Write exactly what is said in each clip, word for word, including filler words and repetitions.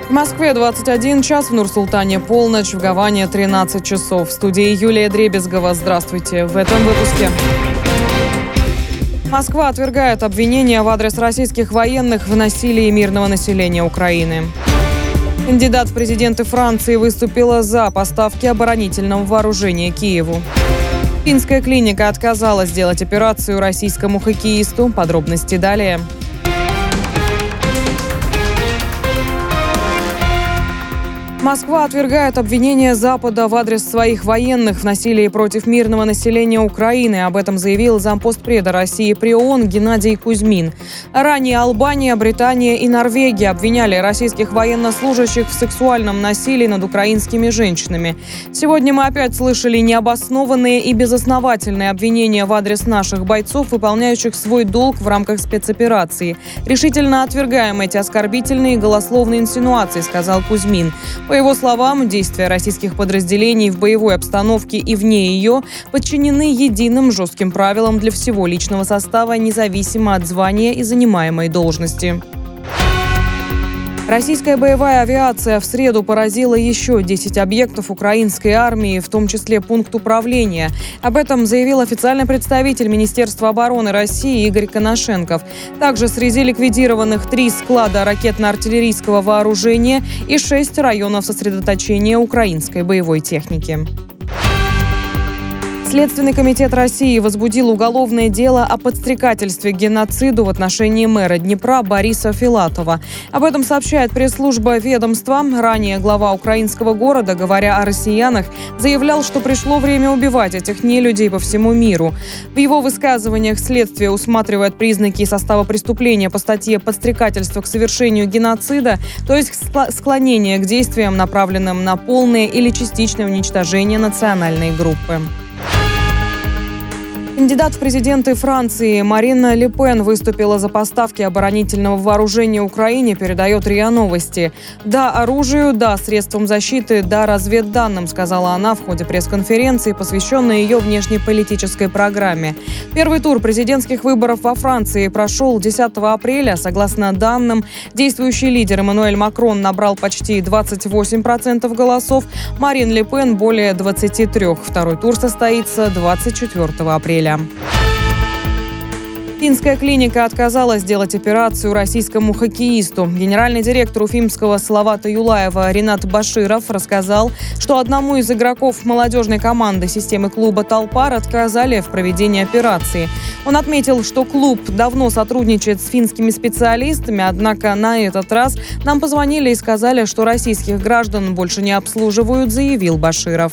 В Москве двадцать один час, в Нур-Султане полночь, в Гаване тринадцать часов. В студии Юлия Дребезгова. Здравствуйте. В этом выпуске. Москва отвергает обвинения в адрес российских военных в насилии мирного населения Украины. Кандидат в президенты Франции выступила за поставки оборонительного вооружения Киеву. Финская клиника отказалась сделать операцию российскому хоккеисту. Подробности далее. Москва отвергает обвинения Запада в адрес своих военных в насилии против мирного населения Украины. Об этом заявил зампостпреда России при ООН Геннадий Кузьмин. Ранее Албания, Британия и Норвегия обвиняли российских военнослужащих в сексуальном насилии над украинскими женщинами. Сегодня мы опять слышали необоснованные и безосновательные обвинения в адрес наших бойцов, выполняющих свой долг в рамках спецоперации. Решительно отвергаем эти оскорбительные и голословные инсинуации, сказал Кузьмин. По его словам, действия российских подразделений в боевой обстановке и вне ее подчинены единым жестким правилам для всего личного состава, независимо от звания и занимаемой должности. Российская боевая авиация в среду поразила еще десять объектов украинской армии, в том числе пункт управления. Об этом заявил официальный представитель Министерства обороны России Игорь Коношенков. Также среди ликвидированных три склада ракетно-артиллерийского вооружения и шесть районов сосредоточения украинской боевой техники. Следственный комитет России возбудил уголовное дело о подстрекательстве к геноциду в отношении мэра Днепра Бориса Филатова. Об этом сообщает пресс-служба ведомства. Ранее глава украинского города, говоря о россиянах, заявлял, что пришло время убивать этих нелюдей по всему миру. В его высказываниях следствие усматривает признаки состава преступления по статье «Подстрекательство к совершению геноцида», то есть склонение к действиям, направленным на полное или частичное уничтожение национальной группы. Кандидат в президенты Франции Марин Ле Пен выступила за поставки оборонительного вооружения Украине, передает РИА Новости. «Да оружию, да средствам защиты, да разведданным», сказала она в ходе пресс-конференции, посвященной ее внешнеполитической программе. Первый тур президентских выборов во Франции прошел десятого апреля. Согласно данным, действующий лидер Эммануэль Макрон набрал почти двадцать восемь процентов голосов, Марин Ле Пен более двадцати трёх. Второй тур состоится двадцать четвёртого апреля. Финская клиника отказалась сделать операцию российскому хоккеисту. Генеральный директор уфимского Салавата Юлаева Ринат Баширов рассказал, что одному из игроков молодежной команды системы клуба «Талпар» отказали в проведении операции. Он отметил, что клуб давно сотрудничает с финскими специалистами, однако на этот раз нам позвонили и сказали, что российских граждан больше не обслуживают, заявил Баширов.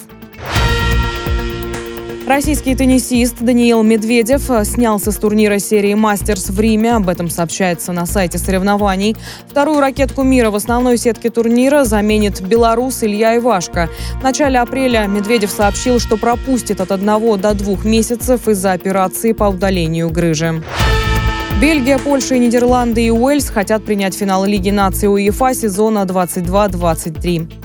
Российский теннисист Даниил Медведев снялся с турнира серии «Мастерс» в Риме. Об этом сообщается на сайте соревнований. Вторую ракетку мира в основной сетке турнира заменит белорус Илья Ивашко. В начале апреля Медведев сообщил, что пропустит от одного до двух месяцев из-за операции по удалению грыжи. Бельгия, Польша, Нидерланды и Уэльс хотят принять финал Лиги наций УЕФА сезона двадцать два двадцать три.